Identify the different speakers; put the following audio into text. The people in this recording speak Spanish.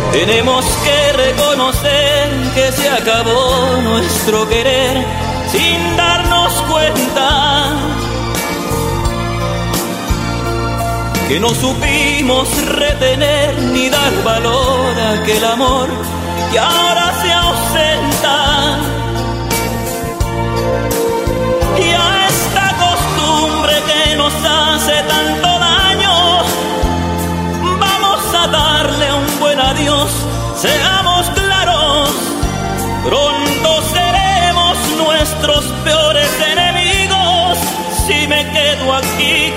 Speaker 1: Tenemos que reconocer que se acabó nuestro querer sin darnos cuenta, que no supimos retener ni dar valor a aquel amor que ahora se ausenta. Y a esta costumbre que nos hace tanto daño, vamos a darle un buen adiós. Seamos claros, pronto seremos nuestros peores enemigos si me quedo aquí